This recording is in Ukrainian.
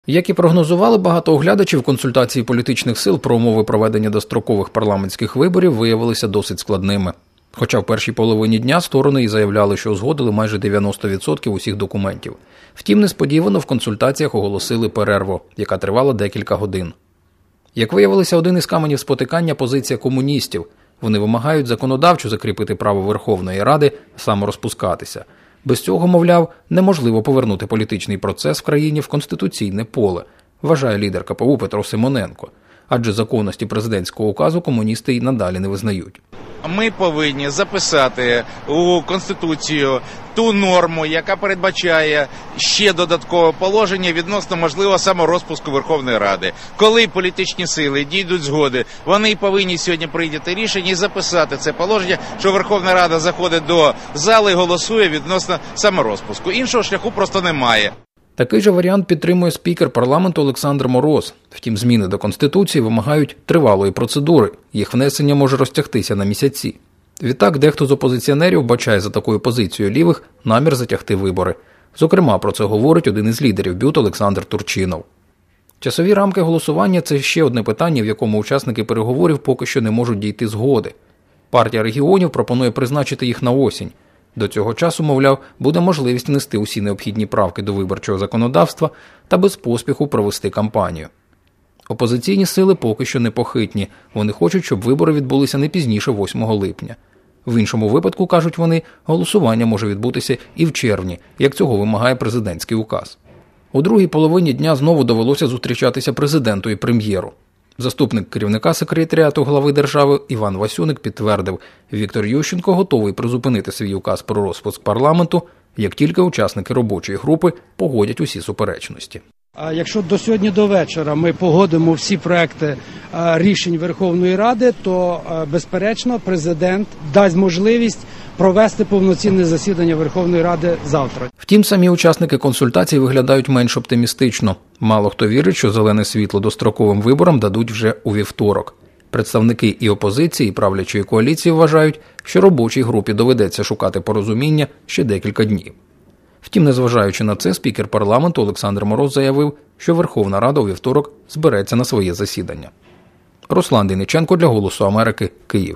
Як і прогнозували багато оглядачів, консультації політичних сил про умови проведення дострокових парламентських виборів виявилися досить складними. Хоча в першій половині дня сторони і заявляли, що узгодили майже 90% усіх документів. Втім, несподівано в консультаціях оголосили перерву, яка тривала декілька годин. Як виявилося, один із каменів спотикання – позиція комуністів. Вони вимагають законодавчо закріпити право Верховної Ради саморозпускатися. Без цього, мовляв, неможливо повернути політичний процес в країні в конституційне поле, вважає лідер КПУ Петро Симоненко. Адже законності президентського указу комуністи й надалі не визнають. Ми повинні записати у Конституцію ту норму, яка передбачає ще додаткове положення відносно можливого саморозпуску Верховної Ради. Коли політичні сили дійдуть згоди, вони повинні сьогодні прийняти рішення і записати це положення, що Верховна Рада заходить до зали і голосує відносно саморозпуску. Іншого шляху просто немає. Такий же варіант підтримує спікер парламенту Олександр Мороз. Втім, зміни до Конституції вимагають тривалої процедури. Їх внесення може розтягтися на місяці. Відтак, дехто з опозиціонерів бачає за такою позицією лівих намір затягти вибори. Зокрема, про це говорить один із лідерів БЮТ Олександр Турчинов. Часові рамки голосування – це ще одне питання, в якому учасники переговорів поки що не можуть дійти згоди. Партія регіонів пропонує призначити їх на осінь. До цього часу, мовляв, буде можливість внести усі необхідні правки до виборчого законодавства та без поспіху провести кампанію. Опозиційні сили поки що непохитні. Вони хочуть, щоб вибори відбулися не пізніше 8 липня. В іншому випадку, кажуть вони, голосування може відбутися і в червні, як цього вимагає президентський указ. У другій половині дня знову довелося зустрічатися президенту і прем'єру. Заступник керівника секретаріату глави держави Іван Васюник підтвердив, Віктор Ющенко готовий призупинити свій указ про розпуск парламенту, як тільки учасники робочої групи погодять усі суперечності. Якщо до сьогодні до вечора ми погодимо всі проекти рішень Верховної Ради, то, безперечно, президент дасть можливість провести повноцінне засідання Верховної Ради завтра. Втім, самі учасники консультацій виглядають менш оптимістично. Мало хто вірить, що зелене світло достроковим виборам дадуть вже у вівторок. Представники і опозиції, і правлячої коаліції вважають, що робочій групі доведеться шукати порозуміння ще декілька днів. Втім, незважаючи на це, спікер парламенту Олександр Мороз заявив, що Верховна Рада у вівторок збереться на своє засідання. Руслан Дейниченко для «Голосу Америки», Київ.